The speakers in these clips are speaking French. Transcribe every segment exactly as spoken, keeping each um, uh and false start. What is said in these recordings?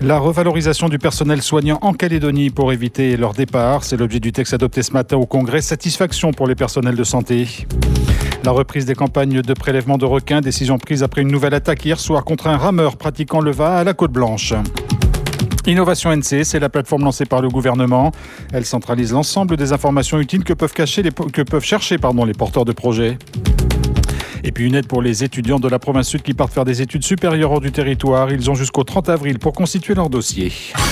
La revalorisation du personnel soignant en Calédonie pour éviter leur départ, c'est l'objet du texte adopté ce matin au Congrès. Satisfaction pour les personnels de santé. La reprise des campagnes de prélèvement de requins, décision prise après une nouvelle attaque hier soir contre un rameur pratiquant le V A à la Côte-Blanche. Innovation N C, c'est la plateforme lancée par le gouvernement. Elle centralise l'ensemble des informations utiles que peuvent, cacher les, que peuvent chercher pardon, les porteurs de projets. Et puis une aide pour les étudiants de la province sud qui partent faire des études supérieures hors du territoire. Ils ont jusqu'au trente avril pour constituer leur dossier.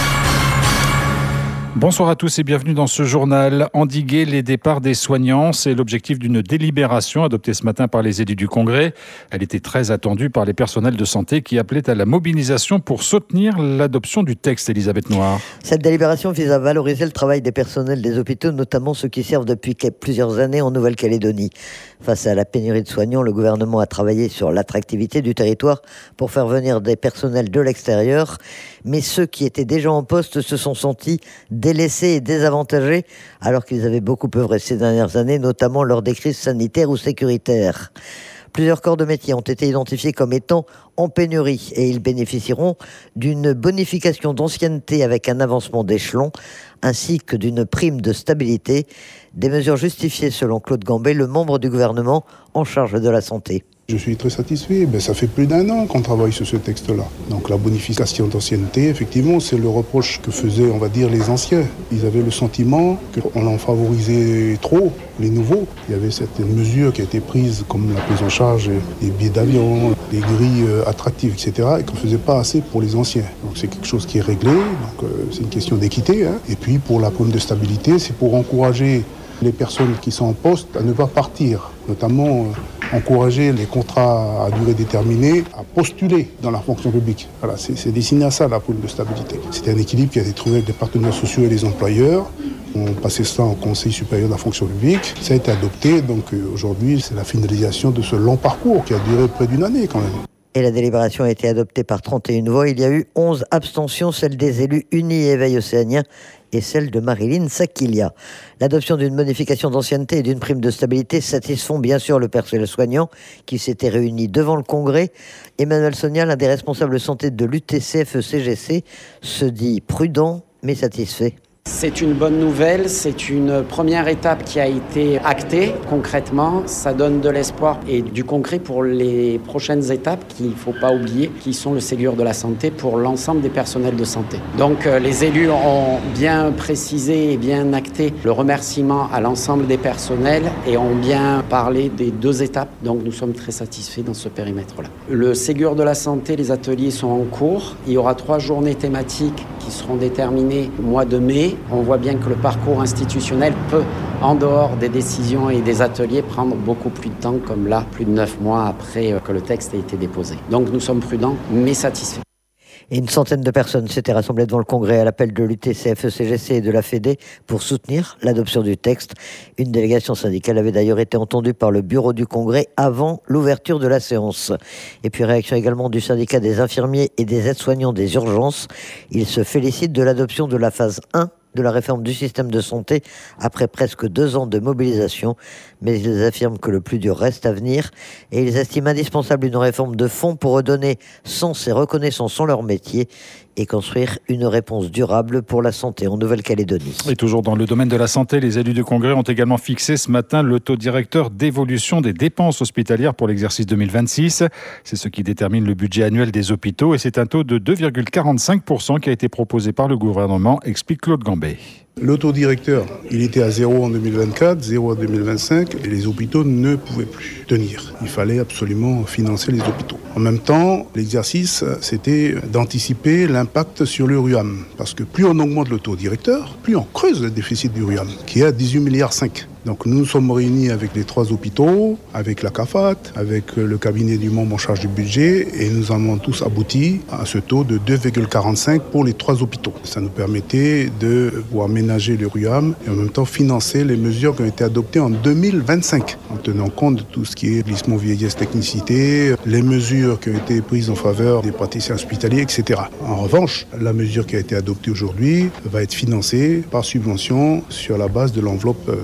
Bonsoir à tous et bienvenue dans ce journal. Endiguer les départs des soignants, c'est l'objectif d'une délibération adoptée ce matin par les élus du Congrès. Elle était très attendue par les personnels de santé qui appelaient à la mobilisation pour soutenir l'adoption du texte. Elisabeth Noir. Cette délibération vise à valoriser le travail des personnels des hôpitaux, notamment ceux qui servent depuis plusieurs années en Nouvelle-Calédonie. Face à la pénurie de soignants, le gouvernement a travaillé sur l'attractivité du territoire pour faire venir des personnels de l'extérieur. Mais ceux qui étaient déjà en poste se sont sentis délaissés et désavantagés alors qu'ils avaient beaucoup œuvré ces dernières années, notamment lors des crises sanitaires ou sécuritaires. Plusieurs corps de métier ont été identifiés comme étant en pénurie et ils bénéficieront d'une bonification d'ancienneté avec un avancement d'échelon ainsi que d'une prime de stabilité. Des mesures justifiées selon Claude Gambé, le membre du gouvernement en charge de la santé. Je suis très satisfait. Ben, ça fait plus d'un an qu'on travaille sur ce texte-là. Donc la bonification d'ancienneté, effectivement, c'est le reproche que faisaient, on va dire, les anciens. Ils avaient le sentiment qu'on en favorisait trop les nouveaux. Il y avait certaines mesures qui étaient prises, comme la prise en charge des billets d'avion, des grilles attractives, et cetera, et qu'on ne faisait pas assez pour les anciens. Donc c'est quelque chose qui est réglé. Donc euh, c'est une question d'équité. Hein. Et puis pour la prime de stabilité, c'est pour encourager les personnes qui sont en poste à ne pas partir, notamment euh, encourager les contrats à durée déterminée à postuler dans la fonction publique. Voilà, c'est, c'est destiné à ça, la prime de stabilité. C'était un équilibre qui a été trouvé avec les partenaires sociaux et les employeurs. On passait ça au Conseil supérieur de la fonction publique. Ça a été adopté, donc euh, aujourd'hui, c'est la finalisation de ce long parcours qui a duré près d'une année quand même. Et la délibération a été adoptée par trente et une voix. Il y a eu onze abstentions, celles des élus Unis et Éveil Océanien et celle de Marilyn Sakilia. L'adoption d'une bonification d'ancienneté et d'une prime de stabilité satisfont bien sûr le personnel soignant qui s'était réuni devant le Congrès. Emmanuel Sonia, l'un des responsables santé de l'U T C F E C G C, se dit prudent mais satisfait. C'est une bonne nouvelle, c'est une première étape qui a été actée concrètement. Ça donne de l'espoir et du concret pour les prochaines étapes qu'il ne faut pas oublier, qui sont le Ségur de la santé pour l'ensemble des personnels de santé. Donc euh, les élus ont bien précisé et bien acté le remerciement à l'ensemble des personnels et ont bien parlé des deux étapes. Donc nous sommes très satisfaits dans ce périmètre-là. Le Ségur de la santé, les ateliers sont en cours. Il y aura trois journées thématiques qui seront déterminées au mois de mai. On voit bien que le parcours institutionnel peut, en dehors des décisions et des ateliers, prendre beaucoup plus de temps, comme là, plus de neuf mois après que le texte ait été déposé. Donc nous sommes prudents, mais satisfaits. Et une centaine de personnes s'étaient rassemblées devant le Congrès à l'appel de l'U T C F E C G C et de la Fédé pour soutenir l'adoption du texte. Une délégation syndicale avait d'ailleurs été entendue par le bureau du Congrès avant l'ouverture de la séance. Et puis réaction également du syndicat des infirmiers et des aides-soignants des urgences. Ils se félicitent de l'adoption de la phase un de la réforme du système de santé après presque deux ans de mobilisation, mais ils affirment que le plus dur reste à venir et ils estiment indispensable une réforme de fond pour redonner sens et reconnaissance en leur métier et construire une réponse durable pour la santé en Nouvelle-Calédonie. Et toujours dans le domaine de la santé, les élus du Congrès ont également fixé ce matin le taux directeur d'évolution des dépenses hospitalières pour l'exercice deux mille vingt-six. C'est ce qui détermine le budget annuel des hôpitaux et c'est un taux de deux virgule quarante-cinq pour cent qui a été proposé par le gouvernement, explique Claude Gambé. Le taux directeur, il était à zéro en deux mille vingt-quatre, zéro en deux mille vingt-cinq, et les hôpitaux ne pouvaient plus tenir. Il fallait absolument financer les hôpitaux. En même temps, l'exercice, c'était d'anticiper l'impact sur le R U A M. Parce que plus on augmente le taux directeur, plus on creuse le déficit du R U A M, qui est à dix-huit virgule cinq milliards. Donc nous nous sommes réunis avec les trois hôpitaux, avec la CAFAT, avec le cabinet du membre en charge du budget, et nous avons tous abouti à ce taux de deux virgule quarante-cinq pour les trois hôpitaux. Ça nous permettait de pouvoir ménager le R U A M et en même temps financer les mesures qui ont été adoptées en deux mille vingt-cinq, en tenant compte de tout ce qui est glissement vieillesse technicité, les mesures qui ont été prises en faveur des praticiens hospitaliers, et cetera. En revanche, la mesure qui a été adoptée aujourd'hui va être financée par subvention sur la base de l'enveloppe financière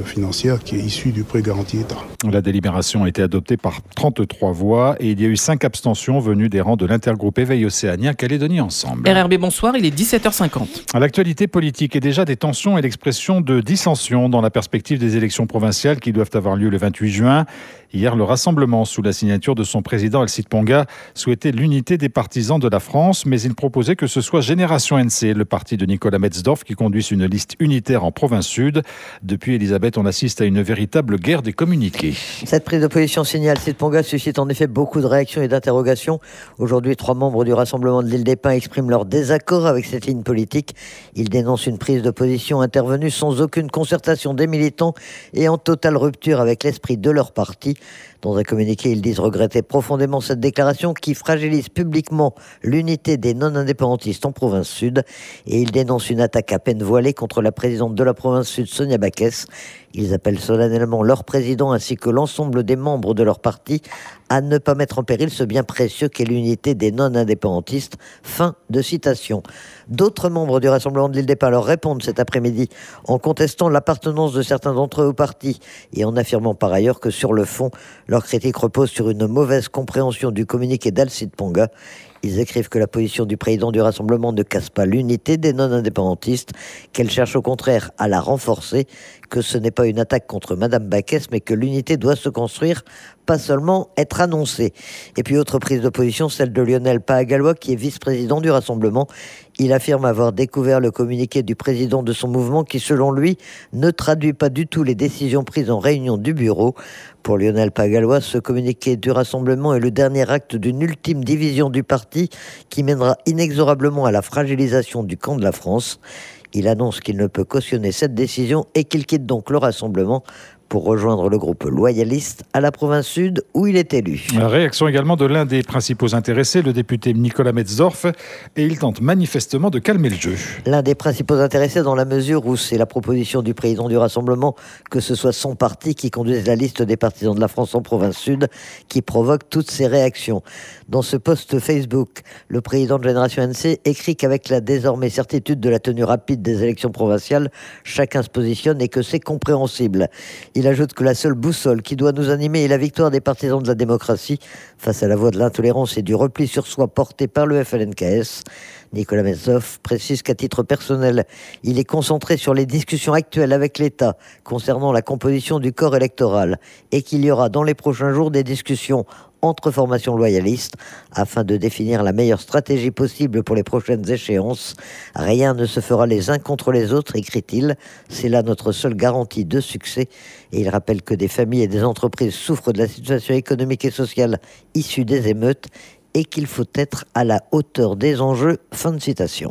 financière qui est issue du prêt garanti État. La délibération a été adoptée par trente-trois voix et il y a eu cinq abstentions venues des rangs de l'intergroupe Éveil Océanien Calédonie Ensemble. R R B, bonsoir, il est dix-sept heures cinquante. À l'actualité politique et déjà des tensions et l'expression de dissensions dans la perspective des élections provinciales qui doivent avoir lieu le vingt-huit juin. Hier, le Rassemblement, sous la signature de son président Alcide Ponga, souhaitait l'unité des partisans de la France, mais il proposait que ce soit Génération N C, le parti de Nicolas Metzdorf, qui conduise une liste unitaire en province sud. Depuis, Elisabeth, on assiste à une véritable guerre des communiqués. Cette prise de position signée Alcide Ponga suscite en effet beaucoup de réactions et d'interrogations. Aujourd'hui, trois membres du Rassemblement de l'Île des Pins expriment leur désaccord avec cette ligne politique. Ils dénoncent une prise de position intervenue sans aucune concertation des militants et en totale rupture avec l'esprit de leur parti. Dans un communiqué, ils disent regretter profondément cette déclaration qui fragilise publiquement l'unité des non-indépendantistes en province sud. Et ils dénoncent une attaque à peine voilée contre la présidente de la province sud, Sonia Backès. Ils appellent solennellement leur président ainsi que l'ensemble des membres de leur parti à ne pas mettre en péril ce bien précieux qu'est l'unité des non-indépendantistes. Fin de citation. D'autres membres du Rassemblement de l'Île des Pins leur répondent cet après-midi en contestant l'appartenance de certains d'entre eux au parti et en affirmant par ailleurs que sur le fond, leur critique repose sur une mauvaise compréhension du communiqué d'Alcide Ponga. Ils écrivent que la position du président du Rassemblement ne casse pas l'unité des non-indépendantistes, qu'elle cherche au contraire à la renforcer, que ce n'est pas une attaque contre Madame Backès, mais que l'unité doit se construire, pas seulement être annoncée. Et puis autre prise de position, celle de Lionel Paagalois, qui est vice-président du Rassemblement. Il affirme avoir découvert le communiqué du président de son mouvement qui, selon lui, ne traduit pas du tout les décisions prises en réunion du bureau. Pour Lionel Paagalois, ce communiqué du Rassemblement est le dernier acte d'une ultime division du parti qui mènera inexorablement à la fragilisation du camp de la France. Il annonce qu'il ne peut cautionner cette décision et qu'il quitte donc le Rassemblement pour rejoindre le groupe loyaliste à la province sud où il est élu. La réaction également de l'un des principaux intéressés, le député Nicolas Metzdorf, et il tente manifestement de calmer le jeu. L'un des principaux intéressés dans la mesure où c'est la proposition du président du Rassemblement que ce soit son parti qui conduise la liste des partisans de la France en province sud qui provoque toutes ces réactions. Dans ce post Facebook, le président de Génération N C écrit qu'avec la désormais certitude de la tenue rapide des élections provinciales, chacun se positionne et que c'est compréhensible. Il ajoute que la seule boussole qui doit nous animer est la victoire des partisans de la démocratie face à la voie de l'intolérance et du repli sur soi porté par le F L N K S. Nicolas Metzdorf précise qu'à titre personnel, il est concentré sur les discussions actuelles avec l'État concernant la composition du corps électoral et qu'il y aura dans les prochains jours des discussions entre formations loyalistes afin de définir la meilleure stratégie possible pour les prochaines échéances. Rien ne se fera les uns contre les autres, écrit-il. C'est là notre seule garantie de succès. Et il rappelle que des familles et des entreprises souffrent de la situation économique et sociale issue des émeutes et qu'il faut être à la hauteur des enjeux. Fin de citation.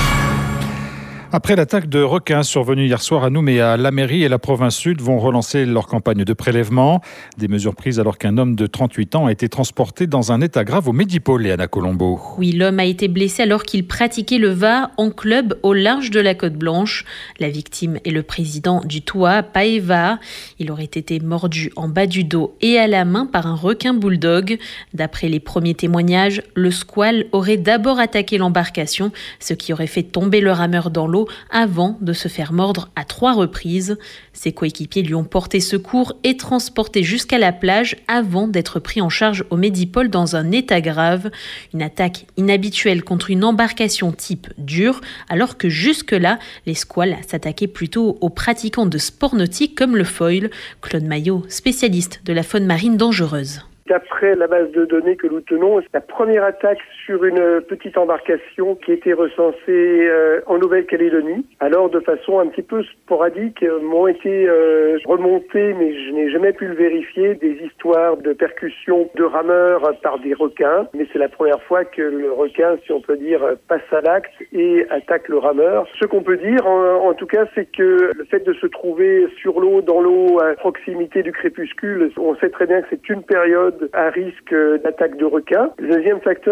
Après l'attaque de requins survenue hier soir à Nouméa, la mairie et la province sud vont relancer leur campagne de prélèvement. Des mesures prises alors qu'un homme de trente-huit ans a été transporté dans un état grave au Médipôle, Léana Colombo. Oui, l'homme a été blessé alors qu'il pratiquait le V A en club au large de la Côte Blanche. La victime est le président du T O A, Paeva. Il aurait été mordu en bas du dos et à la main par un requin bulldog. D'après les premiers témoignages, le squale aurait d'abord attaqué l'embarcation, ce qui aurait fait tomber le rameur dans l'eau avant de se faire mordre à trois reprises. Ses coéquipiers lui ont porté secours et transporté jusqu'à la plage avant d'être pris en charge au Médipôle dans un état grave. Une attaque inhabituelle contre une embarcation type dur, alors que jusque-là, les squales s'attaquaient plutôt aux pratiquants de sports nautiques comme le foil. Claude Maillot, spécialiste de la faune marine dangereuse. D'après la base de données que nous tenons, la première attaque sur une petite embarcation qui était recensée euh, en Nouvelle-Calédonie. Alors, de façon un petit peu sporadique, euh, m'ont été euh, remontées, mais je n'ai jamais pu le vérifier, des histoires de percussions de rameurs par des requins. Mais c'est la première fois que le requin, si on peut dire, passe à l'acte et attaque le rameur. Ce qu'on peut dire, en, en tout cas, c'est que le fait de se trouver sur l'eau, dans l'eau, à proximité du crépuscule, on sait très bien que c'est une période à risque d'attaque de requins. Le deuxième facteur qu'on peut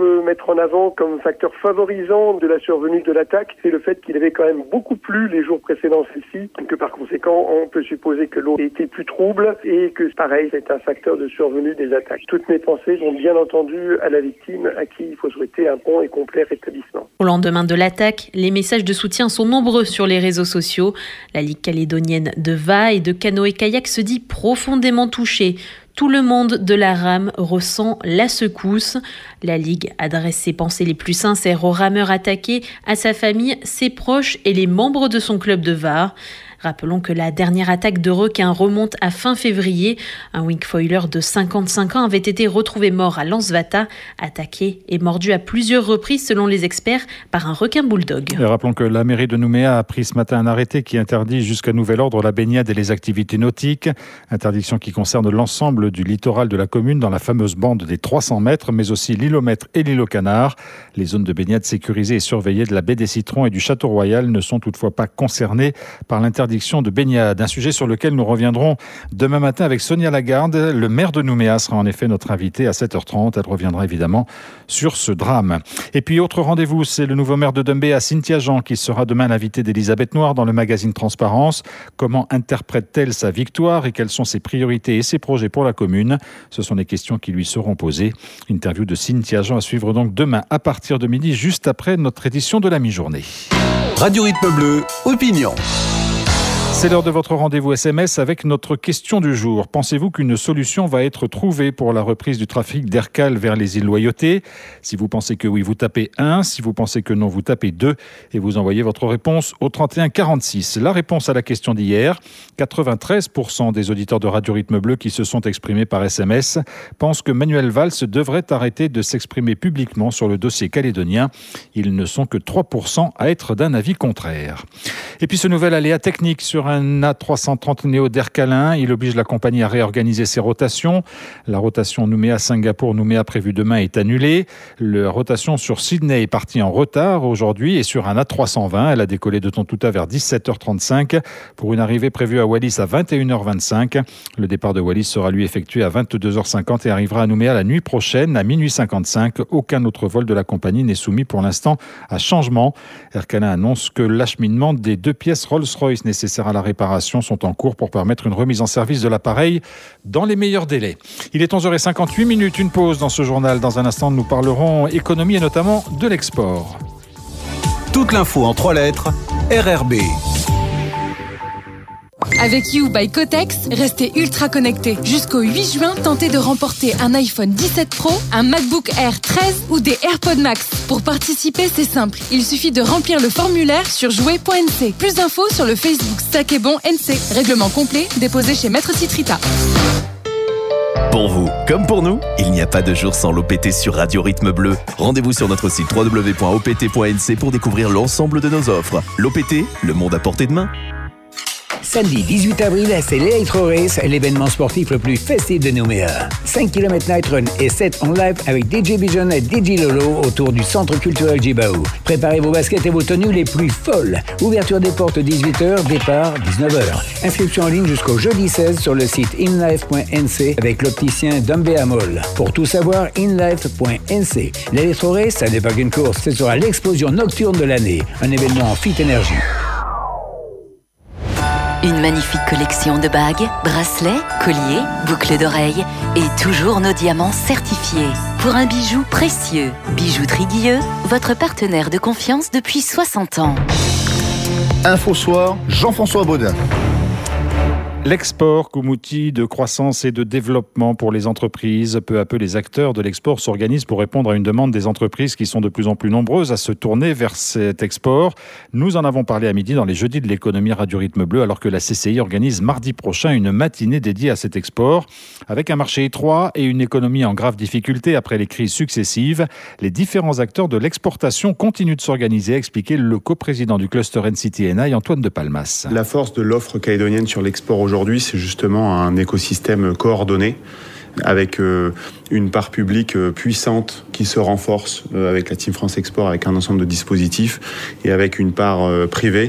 peut mettre en avant comme facteur favorisant de la survenue de l'attaque, c'est le fait qu'il avait quand même beaucoup plu les jours précédents celle-ci, que par conséquent, on peut supposer que l'eau était plus trouble et que, pareil, c'est un facteur de survenue des attaques. Toutes mes pensées vont bien entendu à la victime, à qui il faut souhaiter un bon et complet rétablissement. Au lendemain de l'attaque, les messages de soutien sont nombreux sur les réseaux sociaux. La Ligue calédonienne de V A et de canoë-kayak se dit profondément touchée. Tout le monde de la rame ressent la secousse. La Ligue adresse ses pensées les plus sincères aux rameurs attaqués, à sa famille, ses proches et les membres de son club de V A. Rappelons que la dernière attaque de requin remonte à fin février. Un wingfoiler de cinquante-cinq ans avait été retrouvé mort à Lansvata, attaqué et mordu à plusieurs reprises selon les experts par un requin bulldog. Et rappelons que la mairie de Nouméa a pris ce matin un arrêté qui interdit jusqu'à nouvel ordre la baignade et les activités nautiques. Interdiction qui concerne l'ensemble du littoral de la commune dans la fameuse bande des trois cents mètres, mais aussi l'îlomètre et l'îlot Canard. Les zones de baignade sécurisées et surveillées de la baie des Citrons et du Château Royal ne sont toutefois pas concernées par l'interdiction de baignade. Un sujet sur lequel nous reviendrons demain matin avec Sonia Lagarde. Le maire de Nouméa sera en effet notre invité à sept heures trente. Elle reviendra évidemment sur ce drame. Et puis autre rendez-vous, c'est le nouveau maire de Doumbéa, Cynthia Jean, qui sera demain l'invité d'Elisabeth Noir dans le magazine Transparence. Comment interprète-t-elle sa victoire et quelles sont ses priorités et ses projets pour la commune? Ce sont des questions qui lui seront posées. Interview de Cynthia Jean à suivre donc demain à partir de midi, juste après notre édition de la mi-journée. Radio Rythme Bleu, opinion. C'est l'heure de votre rendez-vous S M S avec notre question du jour. Pensez-vous qu'une solution va être trouvée pour la reprise du trafic d'Ercal vers les îles Loyauté? Si vous pensez que oui, vous tapez un. Si vous pensez que non, vous tapez deux. Et vous envoyez votre réponse au trente et un quarante-six. La réponse à la question d'hier, quatre-vingt-treize pour cent des auditeurs de Radio Rythme Bleu qui se sont exprimés par S M S pensent que Manuel Valls devrait arrêter de s'exprimer publiquement sur le dossier calédonien. Ils ne sont que trois pour cent à être d'un avis contraire. Et puis ce nouvel aléa technique sur un A trois cent trente Néo d'Ercalin. Il oblige la compagnie à réorganiser ses rotations. La rotation Nouméa-Singapour-Nouméa prévue demain est annulée. La rotation sur Sydney est partie en retard aujourd'hui et sur un A trois cent vingt, elle a décollé de Tontouta vers dix-sept heures trente-cinq pour une arrivée prévue à Wallis à vingt et une heures vingt-cinq. Le départ de Wallis sera lui effectué à vingt-deux heures cinquante et arrivera à Nouméa la nuit prochaine à minuit cinquante-cinq. Aucun autre vol de la compagnie n'est soumis pour l'instant à changement. Ercalin annonce que l'acheminement des deux pièces Rolls-Royce nécessaires à la réparation sont en cours pour permettre une remise en service de l'appareil dans les meilleurs délais. Il est onze heures cinquante-huit minutes, une pause dans ce journal. Dans un instant, nous parlerons économie et notamment de l'export. Toute l'info en trois lettres, R R B. Avec You by Cotex, restez ultra connectés. Jusqu'au huit juin, tentez de remporter un iPhone dix-sept Pro, un MacBook Air treize ou des AirPods Max. Pour participer, c'est simple. Il suffit de remplir le formulaire sur jouer point n c. Plus d'infos sur le Facebook Sac et Bon N C. Règlement complet, déposé chez Maître Citrita. Pour vous, comme pour nous, il n'y a pas de jour sans l'O P T sur Radio Rythme Bleu. Rendez-vous sur notre site w w w point o p t point n c pour découvrir l'ensemble de nos offres. L'O P T, le monde à portée de main. Samedi dix-huit avril, c'est l'Electro Race, l'événement sportif le plus festif de Nouméa. cinq kilomètres night run et sept en live avec D J Bijon et D J Lolo autour du centre culturel Djibaou. Préparez vos baskets et vos tenues les plus folles. Ouverture des portes dix-huit heures, départ dix-neuf heures. Inscription en ligne jusqu'au jeudi seize sur le site inlife point n c avec l'opticien Doumbéa Mall. Pour tout savoir, inlife point n c. L'Electro Race, ça n'est pas qu'une course, ce sera l'explosion nocturne de l'année. Un événement en Fit Energy. Une magnifique collection de bagues, bracelets, colliers, boucles d'oreilles et toujours nos diamants certifiés. Pour un bijou précieux, Bijouterie Guilleux, votre partenaire de confiance depuis soixante ans. Info Soir, Jean-François Baudin. L'export comme outil de croissance et de développement pour les entreprises. Peu à peu, les acteurs de l'export s'organisent pour répondre à une demande des entreprises qui sont de plus en plus nombreuses à se tourner vers cet export. Nous en avons parlé à midi dans les Jeudis de l'économie Radio Rythme Bleu, alors que la C C I organise mardi prochain une matinée dédiée à cet export. Avec un marché étroit et une économie en grave difficulté après les crises successives, les différents acteurs de l'exportation continuent de s'organiser, a expliqué le coprésident du cluster N C T N I, Antoine de Palmas. La force de l'offre calédonienne sur l'export aujourd'hui, Aujourd'hui, c'est justement un écosystème coordonné avec euh, une part publique euh, puissante qui se renforce euh, avec la Team France Export, avec un ensemble de dispositifs, et avec une part euh, privée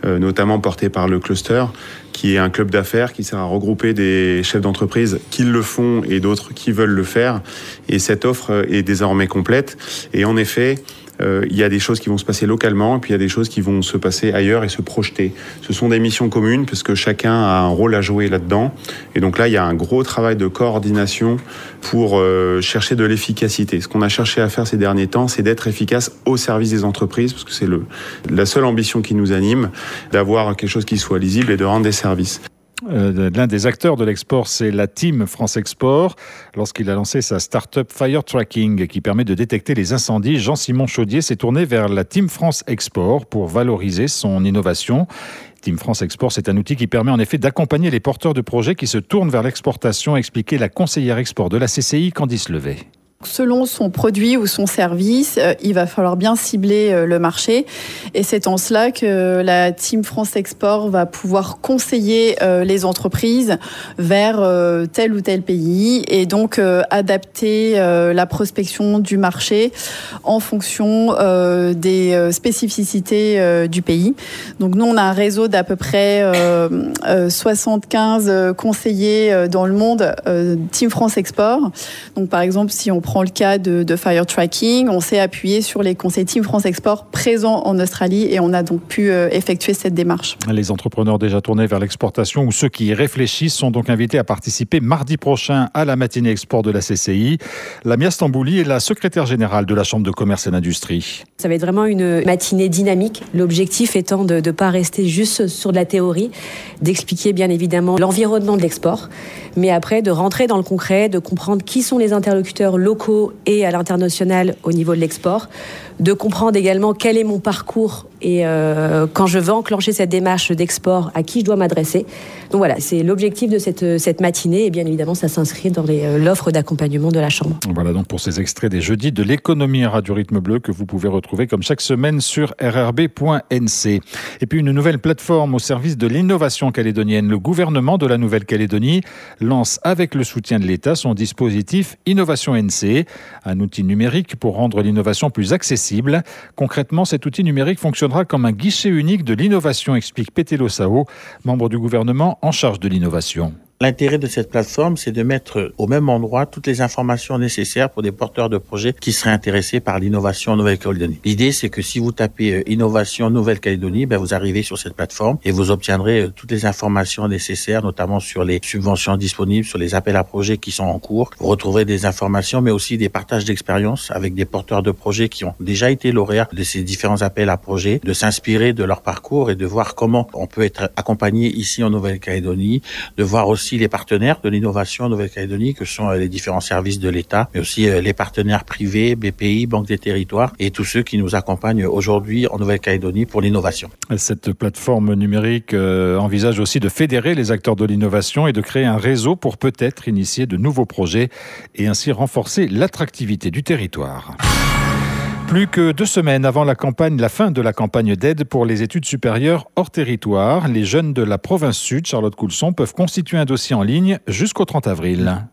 euh, notamment porté par le Cluster, qui est un club d'affaires qui sert à regrouper des chefs d'entreprise qui le font et d'autres qui veulent le faire. Et cette offre est désormais complète. Et en effet, euh, il y a des choses qui vont se passer localement et puis il y a des choses qui vont se passer ailleurs et se projeter. Ce sont des missions communes parce que chacun a un rôle à jouer là-dedans. Et donc là, il y a un gros travail de coordination pour euh, chercher de l'efficacité. Ce qu'on a cherché à faire ces derniers temps, c'est d'être efficace au service des entreprises parce que c'est le, la seule ambition qui nous anime, d'avoir quelque chose qui soit lisible et de rendre des services. Euh, l'un des acteurs de l'export, c'est la Team France Export. Lorsqu'il a lancé sa start-up Fire Tracking qui permet de détecter les incendies, Jean-Simon Chaudier s'est tourné vers la Team France Export pour valoriser son innovation. Team France Export, c'est un outil qui permet en effet d'accompagner les porteurs de projets qui se tournent vers l'exportation, a expliqué la conseillère export de la C C I, Candice Levet. Selon son produit ou son service, euh, il va falloir bien cibler euh, le marché. Et c'est en cela que la Team France Export va pouvoir conseiller euh, les entreprises vers euh, tel ou tel pays et donc euh, adapter euh, la prospection du marché en fonction euh, des euh, spécificités euh, du pays. Donc nous, on a un réseau d'à peu près euh, euh, soixante-quinze conseillers euh, dans le monde, euh, Team France Export. Donc par exemple, si on prend prend le cas de, de Fire Tracking, on s'est appuyé sur les conseils Team France Export présents en Australie et on a donc pu euh, effectuer cette démarche. Les entrepreneurs déjà tournés vers l'exportation ou ceux qui y réfléchissent sont donc invités à participer mardi prochain à la matinée export de la C C I. Lamia Stambouli est la secrétaire générale de la Chambre de commerce et d'industrie. Ça va être vraiment une matinée dynamique, l'objectif étant de ne pas rester juste sur de la théorie, d'expliquer bien évidemment l'environnement de l'export, mais après de rentrer dans le concret, de comprendre qui sont les interlocuteurs locaux et à l'international au niveau de l'export, de comprendre également quel est mon parcours et euh, quand je veux enclencher cette démarche d'export, à qui je dois m'adresser. Donc voilà, c'est l'objectif de cette, cette matinée et bien évidemment ça s'inscrit dans les, l'offre d'accompagnement de la Chambre. Voilà donc pour ces extraits des jeudis de l'économie à Radio Rythme Bleu que vous pouvez retrouver comme chaque semaine sur r r b point n c. Et puis une nouvelle plateforme au service de l'innovation calédonienne. Le gouvernement de la Nouvelle-Calédonie lance avec le soutien de l'État son dispositif Innovation N C, un outil numérique pour rendre l'innovation plus accessible. Concrètement, cet outil numérique fonctionnera comme un guichet unique de l'innovation, explique Petelo Sao, membre du gouvernement en charge de l'innovation. L'intérêt de cette plateforme, c'est de mettre au même endroit toutes les informations nécessaires pour des porteurs de projets qui seraient intéressés par l'innovation en Nouvelle-Calédonie. L'idée, c'est que si vous tapez euh, innovation Nouvelle-Calédonie, ben, vous arrivez sur cette plateforme et vous obtiendrez euh, toutes les informations nécessaires, notamment sur les subventions disponibles, sur les appels à projets qui sont en cours. Vous retrouverez des informations, mais aussi des partages d'expériences avec des porteurs de projets qui ont déjà été lauréats de ces différents appels à projets, de s'inspirer de leur parcours et de voir comment on peut être accompagné ici en Nouvelle-Calédonie, de voir aussi les partenaires de l'innovation en Nouvelle-Calédonie, que sont les différents services de l'État, mais aussi les partenaires privés, B P I, Banque des Territoires, et tous ceux qui nous accompagnent aujourd'hui en Nouvelle-Calédonie pour l'innovation. Cette plateforme numérique euh, envisage aussi de fédérer les acteurs de l'innovation et de créer un réseau pour peut-être initier de nouveaux projets et ainsi renforcer l'attractivité du territoire. Plus que deux semaines avant la campagne, la fin de la campagne d'aide pour les études supérieures hors territoire, les jeunes de la province sud, Charlotte Coulson, peuvent constituer un dossier en ligne jusqu'au trente avril.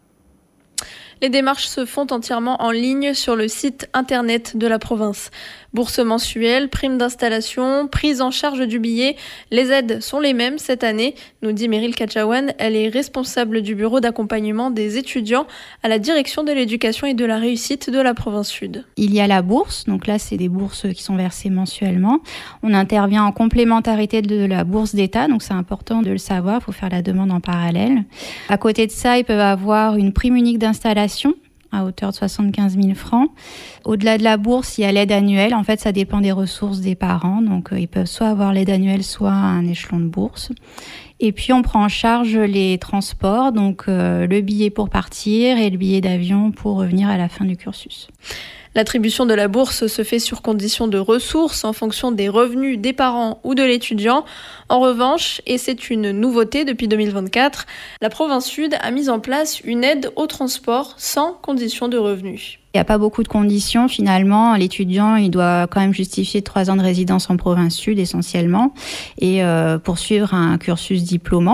Les démarches se font entièrement en ligne sur le site internet de la province. Bourse mensuelle, prime d'installation, prise en charge du billet, les aides sont les mêmes cette année, nous dit Meryl Kachawan. Elle est responsable du bureau d'accompagnement des étudiants à la direction de l'éducation et de la réussite de la province sud. Il y a la bourse, donc là c'est des bourses qui sont versées mensuellement. On intervient en complémentarité de la bourse d'État, donc c'est important de le savoir, il faut faire la demande en parallèle. À côté de ça, ils peuvent avoir une prime unique d'installation à hauteur de soixante-quinze mille francs. Au-delà de la bourse, il y a l'aide annuelle. En fait, ça dépend des ressources des parents. Donc, euh, ils peuvent soit avoir l'aide annuelle, soit un échelon de bourse. Et puis, on prend en charge les transports, donc euh, le billet pour partir et le billet d'avion pour revenir à la fin du cursus. L'attribution de la bourse se fait sur condition de ressources en fonction des revenus des parents ou de l'étudiant. En revanche, et c'est une nouveauté depuis deux mille vingt-quatre, la province sud a mis en place une aide au transport sans condition de revenus. Il n'y a pas beaucoup de conditions finalement. L'étudiant, il doit quand même justifier trois ans de résidence en province sud essentiellement et euh, poursuivre un cursus diplômant.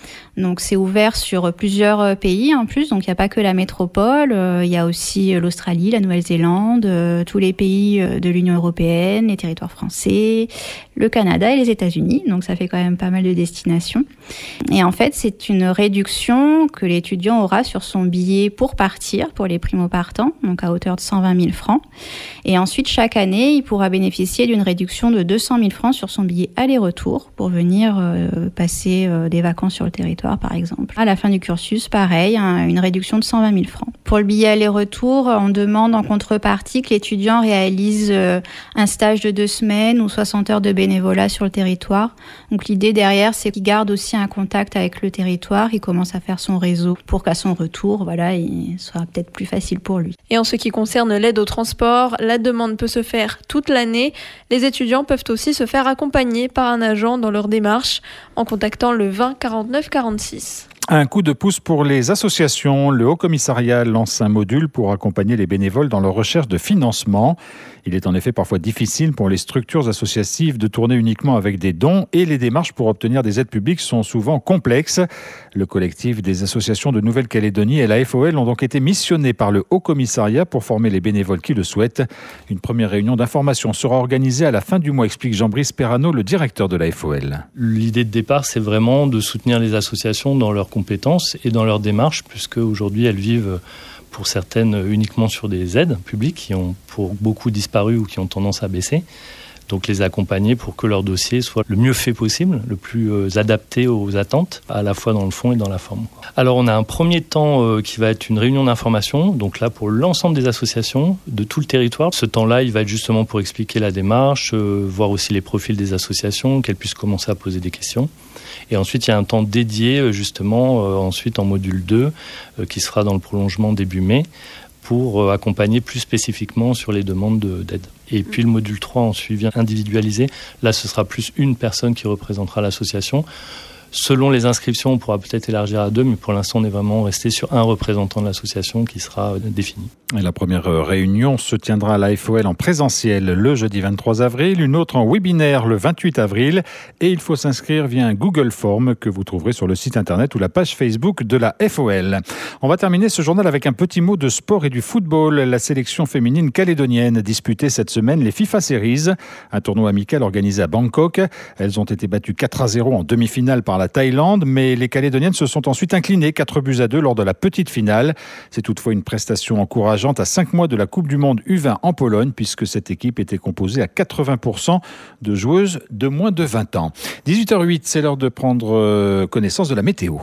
Donc c'est ouvert sur plusieurs pays en plus, donc il n'y a pas que la métropole, euh, il y a aussi l'Australie, la Nouvelle-Zélande, euh, tous les pays de l'Union européenne, les territoires français, le Canada et les États-Unis, donc ça fait quand même pas mal de destinations. Et en fait, c'est une réduction que l'étudiant aura sur son billet pour partir, pour les primo-partants, donc à hauteur de cent vingt mille francs. Et ensuite, chaque année, il pourra bénéficier d'une réduction de deux cent mille francs sur son billet aller-retour pour venir euh, passer euh, des vacances sur le territoire, par exemple. À la fin du cursus, pareil, hein, une réduction de cent vingt mille francs. Pour le billet aller-retour, on demande en contrepartie que l'étudiant réalise euh, un stage de deux semaines ou soixante heures de bénévolat sur le territoire. Donc l'idée derrière, c'est qu'il garde aussi un contact avec le territoire, il commence à faire son réseau pour qu'à son retour, voilà, il soit peut-être plus facile pour lui. Et en ce qui concerne l'aide au transport, la demande peut se faire toute l'année. Les étudiants peuvent aussi se faire accompagner par un agent dans leur démarche en contactant le vingt quarante-neuf quarante-six. Un coup de pouce pour les associations. Le Haut-Commissariat lance un module pour accompagner les bénévoles dans leur recherche de financement. Il est en effet parfois difficile pour les structures associatives de tourner uniquement avec des dons et les démarches pour obtenir des aides publiques sont souvent complexes. Le collectif des associations de Nouvelle-Calédonie et la F O L ont donc été missionnés par le Haut-Commissariat pour former les bénévoles qui le souhaitent. Une première réunion d'information sera organisée à la fin du mois, explique Jean-Brice Perrano, le directeur de la F O L. L'idée de départ, c'est vraiment de soutenir les associations dans leur compétences et dans leur démarche, puisque aujourd'hui elles vivent pour certaines uniquement sur des aides publiques qui ont pour beaucoup disparu ou qui ont tendance à baisser. Donc les accompagner pour que leur dossier soit le mieux fait possible, le plus euh, adapté aux attentes, à la fois dans le fond et dans la forme. Alors on a un premier temps euh, qui va être une réunion d'information, donc là pour l'ensemble des associations de tout le territoire. Ce temps-là, il va être justement pour expliquer la démarche, euh, voir aussi les profils des associations, qu'elles puissent commencer à poser des questions. Et ensuite, il y a un temps dédié justement, euh, ensuite en module deux, euh, qui sera dans le prolongement début mai, pour euh, accompagner plus spécifiquement sur les demandes de, d'aide. Et puis le module trois en suivi individualisé, là ce sera plus une personne qui représentera l'association. Selon les inscriptions, on pourra peut-être élargir à deux, mais pour l'instant, on est vraiment resté sur un représentant de l'association qui sera défini. Et la première réunion se tiendra à la F O L en présentiel le jeudi vingt-trois avril, une autre en webinaire le vingt-huit avril. Et il faut s'inscrire via un Google Form que vous trouverez sur le site internet ou la page Facebook de la F O L. On va terminer ce journal avec un petit mot de sport et du football. La sélection féminine calédonienne disputait cette semaine les FIFA Series, un tournoi amical organisé à Bangkok. Elles ont été battues quatre à zéro en demi-finale par la Thaïlande, mais les Calédoniennes se sont ensuite inclinées quatre buts à deux lors de la petite finale. C'est toutefois une prestation encourageante à cinq mois de la Coupe du Monde U vingt en Pologne, puisque cette équipe était composée à quatre-vingts pour cent de joueuses de moins de vingt ans. dix-huit heures huit, c'est l'heure de prendre connaissance de la météo.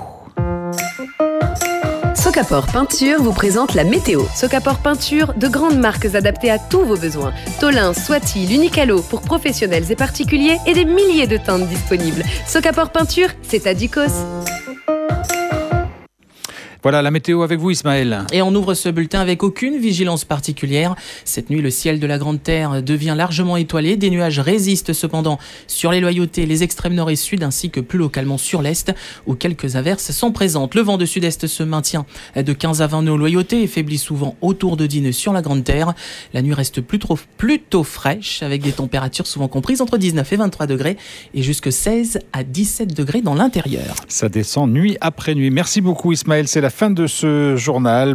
Socapor Peinture vous présente la météo. Socapor Peinture, de grandes marques adaptées à tous vos besoins. Tolin, Swati, L'Unicalo pour professionnels et particuliers et des milliers de teintes disponibles. Socapor Peinture, c'est à Ducos. Voilà la météo avec vous, Ismaël. Et on ouvre ce bulletin avec aucune vigilance particulière. Cette nuit, le ciel de la Grande Terre devient largement étoilé. Des nuages résistent cependant sur les Loyautés, les extrêmes nord et sud, ainsi que plus localement sur l'est, où quelques averses sont présentes. Le vent de sud-est se maintient de quinze à vingt nœuds aux Loyautés et faiblit souvent autour de dix nœuds sur la Grande Terre. La nuit reste plutôt, plutôt fraîche, avec des températures souvent comprises entre dix-neuf et vingt-trois degrés et jusque seize à dix-sept degrés dans l'intérieur. Ça descend nuit après nuit. Merci beaucoup, Ismaël. C'est la fin de ce journal.